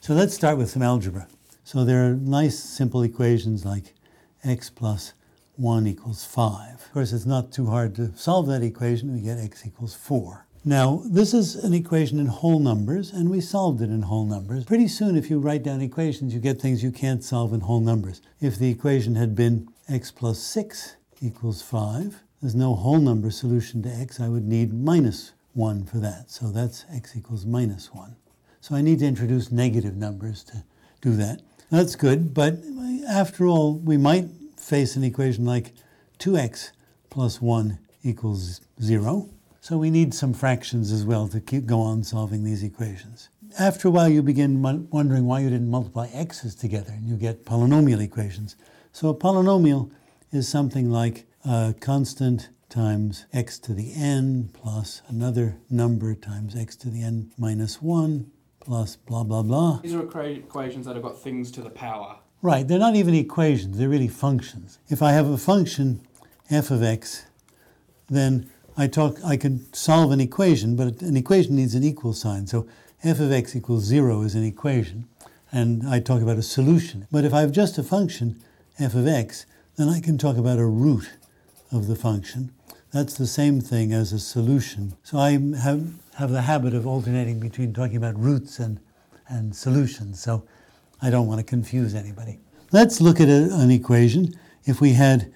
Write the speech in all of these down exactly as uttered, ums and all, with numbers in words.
So let's start with some algebra. So there are nice simple equations like x plus one equals five. Of course, it's not too hard to solve that equation. We get x equals four. Now, this is an equation in whole numbers, and we solved it in whole numbers. Pretty soon, if you write down equations, you get things you can't solve in whole numbers. If the equation had been x plus six equals five, there's no whole number solution to x. I would need minus one for that. So that's x equals minus one. So I need to introduce negative numbers to do that. That's good, but after all, we might face an equation like two x plus one equals zero. So we need some fractions as well to keep go on solving these equations. After a while, you begin wondering why you didn't multiply x's together, and you get polynomial equations. So a polynomial is something like a constant times x to the n plus another number times x to the n minus one plus blah, blah, blah. These are equations that have got things to the power. Right, they're not even equations, they're really functions. If I have a function f of x, then I talk. I can solve an equation, but an equation needs an equal sign. So f of x equals zero is an equation, and I talk about a solution. But if I have just a function, f of x, then I can talk about a root of the function. That's the same thing as a solution. So I have, have the habit of alternating between talking about roots and, and solutions, so I don't want to confuse anybody. Let's look at a, an equation. If we had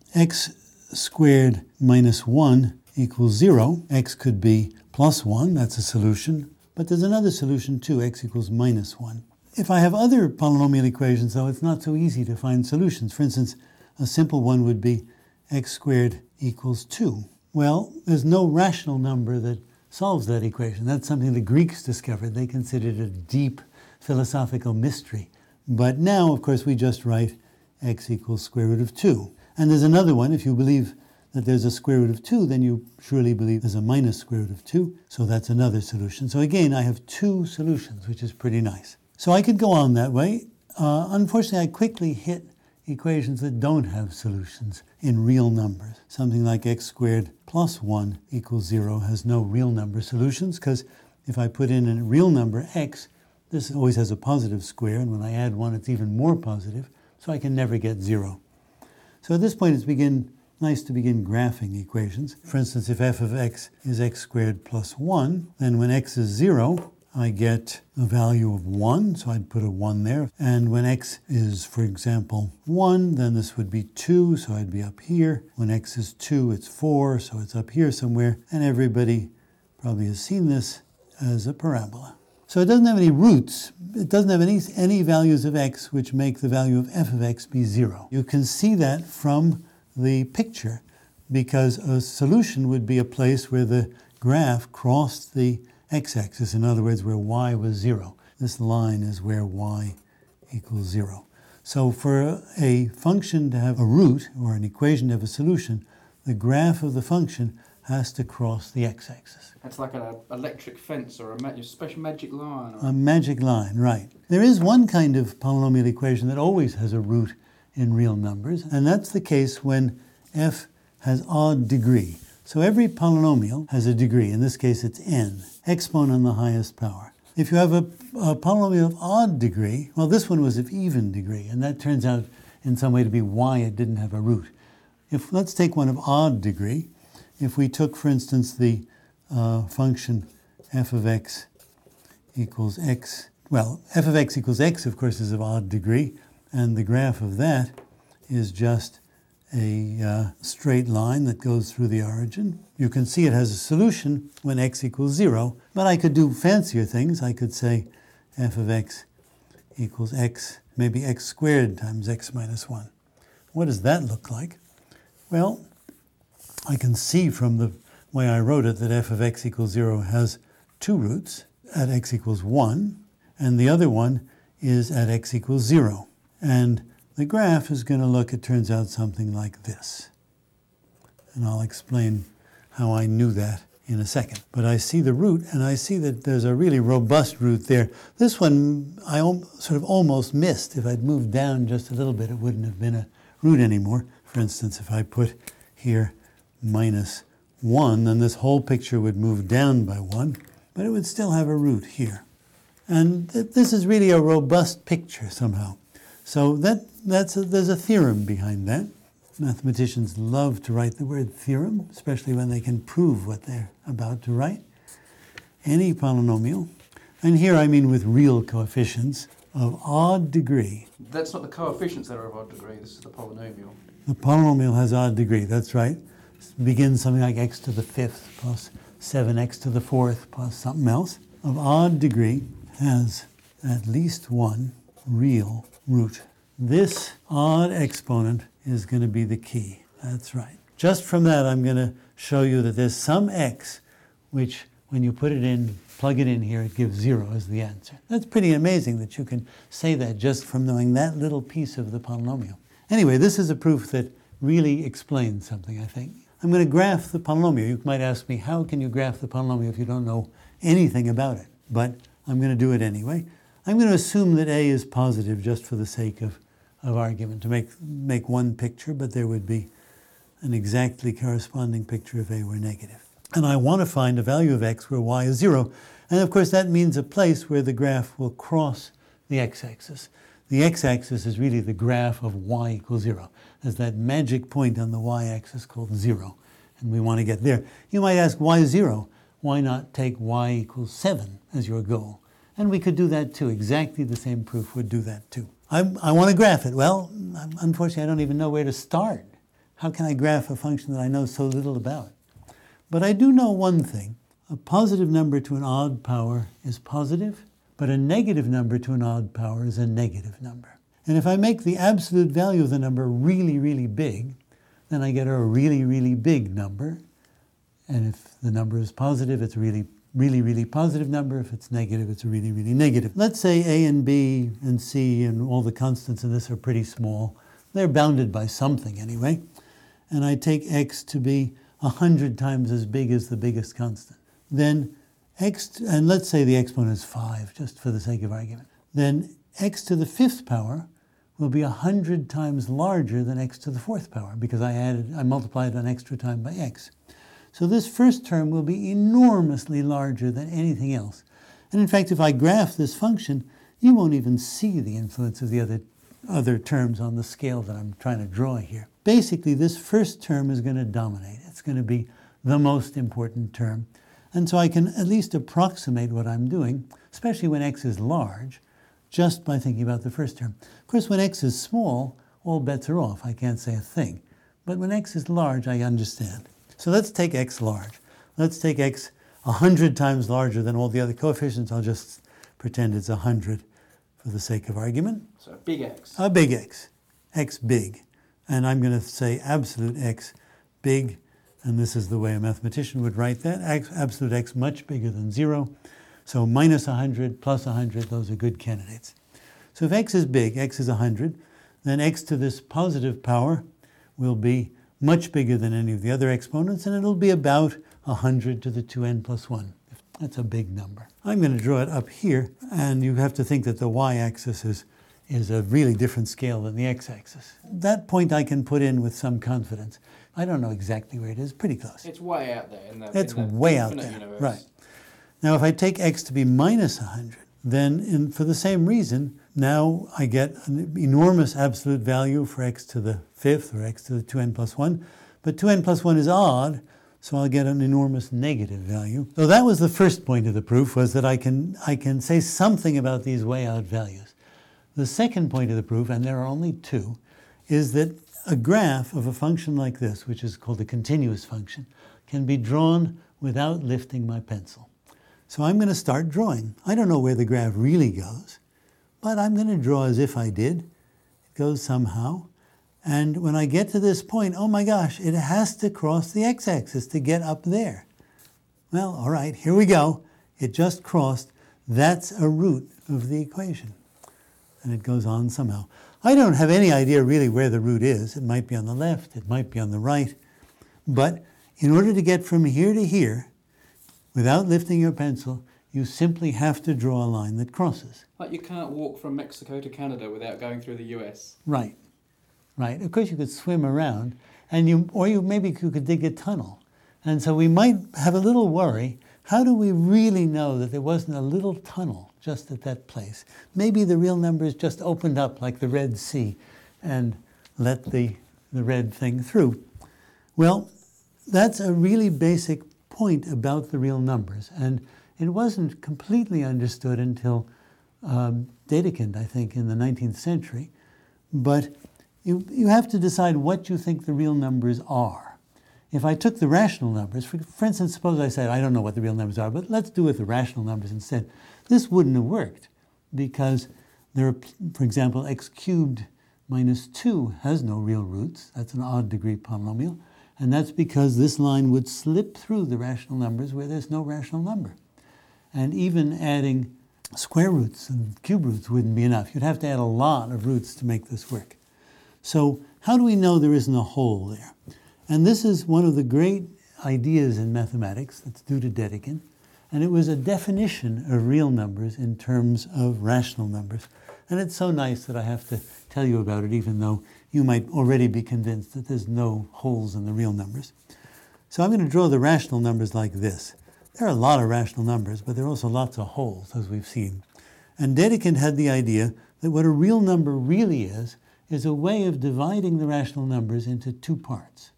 x squared minus one equals zero, x could be plus one, that's a solution, but there's another solution too, x equals minus one. If I have other polynomial equations, though, it's not so easy to find solutions. For instance, a simple one would be x squared equals two. Well, there's no rational number that solves that equation. That's something the Greeks discovered. They considered it a deep philosophical mystery. But now, of course, we just write x equals square root of two. And there's another one, if you believe that there's a square root of two, then you surely believe there's a minus square root of two, so that's another solution. So again, I have two solutions, which is pretty nice. So I could go on that way. Uh, unfortunately, I quickly hit equations that don't have solutions in real numbers. Something like x squared plus one equals zero has no real number solutions, because if I put in a real number x, this always has a positive square, and when I add one, it's even more positive, so I can never get zero. So at this point, it's begin nice to begin graphing equations. For instance, if f of x is x squared plus one, then when x is zero, I get a value of one, so I'd put a one there. And when x is, for example, one, then this would be two, so I'd be up here. When x is two, it's four, so it's up here somewhere. And everybody probably has seen this as a parabola. So it doesn't have any roots. It doesn't have any, any values of x which make the value of f of x be zero. You can see that from the picture, because a solution would be a place where the graph crossed the x-axis, in other words, where y was zero. This line is where y equals zero. So for a function to have a root, or an equation to have a solution, the graph of the function has to cross the x-axis. That's like an electric fence or a ma- special magic line. Or... A magic line, right. There is one kind of polynomial equation that always has a root in real numbers, and that's the case when f has odd degree. So every polynomial has a degree. In this case, it's n, exponent on the highest power. If you have a, a polynomial of odd degree, well, this one was of even degree, and that turns out in some way to be why it didn't have a root. If let's take one of odd degree. If we took, for instance, the uh, function f of x equals x, well, f of x equals x, of course, is of odd degree, and the graph of that is just a uh, straight line that goes through the origin. You can see it has a solution when x equals zero, but I could do fancier things. I could say f of x equals x, maybe x squared times x minus one. What does that look like? Well, I can see from the way I wrote it that f of x equals zero has two roots, at x equals one, and the other one is at x equals zero. And the graph is going to look, it turns out, something like this. And I'll explain how I knew that in a second. But I see the root, and I see that there's a really robust root there. This one I sort of almost missed. If I'd moved down just a little bit, it wouldn't have been a root anymore. For instance, if I put here minus one, then this whole picture would move down by one, but it would still have a root here. And th- this is really a robust picture somehow. So that that's a, there's a theorem behind that. Mathematicians love to write the word theorem, especially when they can prove what they're about to write. Any polynomial, and here I mean with real coefficients of odd degree. That's not the coefficients that are of odd degree, this is the polynomial. The polynomial has odd degree, that's right. It begins something like x to the fifth plus seven x to the fourth plus something else. Of odd degree has at least one real root. This odd exponent is going to be the key. That's right. Just from that, I'm going to show you that there's some x which, when you put it in, plug it in here, it gives zero as the answer. That's pretty amazing that you can say that just from knowing that little piece of the polynomial. Anyway, this is a proof that really explains something, I think. I'm going to graph the polynomial. You might ask me, how can you graph the polynomial if you don't know anything about it? But I'm going to do it anyway. I'm going to assume that A is positive just for the sake of, of argument, to make, make one picture, but there would be an exactly corresponding picture if A were negative. And I want to find a value of x where y is zero. And of course that means a place where the graph will cross the x-axis. The x-axis is really the graph of y equals zero. There's that magic point on the y-axis called zero. And we want to get there. You might ask, why zero? Why not take y equals seven as your goal? And we could do that too. Exactly the same proof would do that too. I, I want to graph it. Well, unfortunately, I don't even know where to start. How can I graph a function that I know so little about? But I do know one thing. A positive number to an odd power is positive, but a negative number to an odd power is a negative number. And if I make the absolute value of the number really, really big, then I get a really, really big number. And if the number is positive, it's a really, really, really positive number. If it's negative, it's a really, really negative. Let's say A and B and C and all the constants in this are pretty small. They're bounded by something anyway. And I take x to be one hundred times as big as the biggest constant. Then x, and let's say the exponent is five, just for the sake of argument. Then x to the fifth power will be one hundred times larger than x to the fourth power, because I added, I multiplied an extra time by x. So this first term will be enormously larger than anything else. And in fact, if I graph this function, you won't even see the influence of the other, other terms on the scale that I'm trying to draw here. Basically, this first term is going to dominate. It's going to be the most important term. And so I can at least approximate what I'm doing, especially when x is large, just by thinking about the first term. Of course, when x is small, all bets are off. I can't say a thing. But when x is large, I understand. So let's take x large. Let's take x one hundred times larger than all the other coefficients. I'll just pretend it's one hundred for the sake of argument. So a big X. A big X. X big. And I'm going to say absolute X big. And this is the way a mathematician would write that. X, absolute X much bigger than zero. So minus one hundred, plus one hundred, those are good candidates. So if x is big, x is one hundred, then x to this positive power will be much bigger than any of the other exponents, and it'll be about one hundred to the two n plus one. That's a big number. I'm going to draw it up here, and you have to think that the y-axis is, is a really different scale than the x-axis. That point I can put in with some confidence. I don't know exactly where it is, pretty close. It's way out there in the It's in the way out infinite there, universe. right. Now if I take x to be minus one hundred, then in, for the same reason, now I get an enormous absolute value for x to the fifth, or x to the two n plus one, but two n plus one is odd, so I'll get an enormous negative value. So that was the first point of the proof, was that I can, I can say something about these way out values. The second point of the proof, and there are only two, is that a graph of a function like this, which is called a continuous function, can be drawn without lifting my pencil. So I'm going to start drawing. I don't know where the graph really goes, but I'm going to draw as if I did. It goes somehow. And when I get to this point, oh my gosh, it has to cross the x-axis to get up there. Well, all right, here we go. It just crossed. That's a root of the equation. And it goes on somehow. I don't have any idea really where the root is. It might be on the left, it might be on the right. But in order to get from here to here, without lifting your pencil, you simply have to draw a line that crosses. Like you can't walk from Mexico to Canada without going through the U S. Right, right. Of course you could swim around, and you, or you maybe you could dig a tunnel. And so we might have a little worry how do we really know that there wasn't a little tunnel just at that place? Maybe the real numbers just opened up like the Red Sea and let the, the red thing through. Well, that's a really basic point about the real numbers, and it wasn't completely understood until um, Dedekind, I think, in the nineteenth century. But you, you have to decide what you think the real numbers are. If I took the rational numbers, for, for instance, suppose I said, I don't know what the real numbers are, but let's do with the rational numbers instead. This wouldn't have worked because there are, for example, x cubed minus two has no real roots. That's an odd degree polynomial. And that's because this line would slip through the rational numbers where there's no rational number. And even adding square roots and cube roots wouldn't be enough. You'd have to add a lot of roots to make this work. So how do we know there isn't a hole there? And this is one of the great ideas in mathematics that's due to Dedekind. And it was a definition of real numbers in terms of rational numbers. And it's so nice that I have to tell you about it, even though you might already be convinced that there's no holes in the real numbers. So I'm going to draw the rational numbers like this. There are a lot of rational numbers, but there are also lots of holes, as we've seen. And Dedekind had the idea that what a real number really is, is a way of dividing the rational numbers into two parts.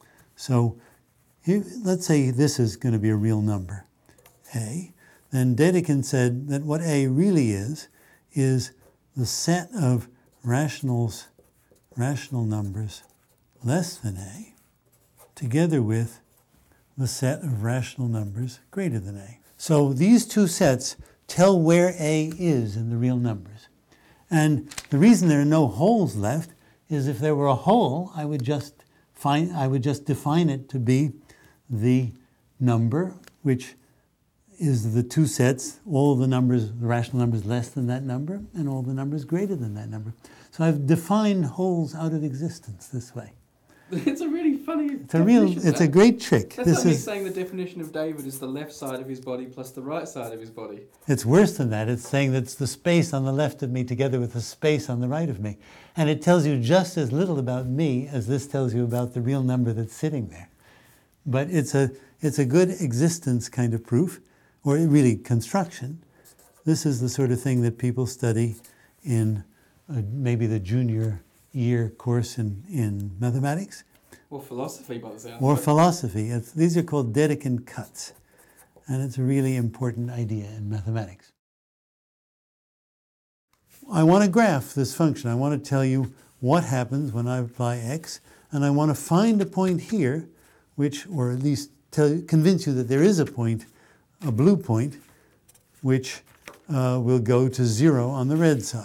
So here, let's say this is going to be a real number, A. Then Dedekind said that what A really is, is the set of rationals, rational numbers less than A, together with the set of rational numbers greater than A. So these two sets tell where A is in the real numbers. And the reason there are no holes left is if there were a hole, I would just find, I would just define it to be the number, which is the two sets, all the numbers, the rational numbers less than that number, and all the numbers greater than that number. So I've defined holes out of existence this way. It's a really funny It's a real, it's that. a great trick. That's this like me is, saying the definition of David is the left side of his body plus the right side of his body. It's worse than that. It's saying that it's the space on the left of me together with the space on the right of me. And it tells you just as little about me as this tells you about the real number that's sitting there. But it's a, it's a good existence kind of proof, or really construction. This is the sort of thing that people study in uh, maybe the junior year course in, in mathematics. Or philosophy, by the sound Or of it. philosophy. It's, these are called Dedekind cuts. And it's a really important idea in mathematics. I want to graph this function. I want to tell you what happens when I apply x, and I want to find a point here, which, or at least tell, convince you that there is a point, a blue point, which uh, will go to zero on the red side.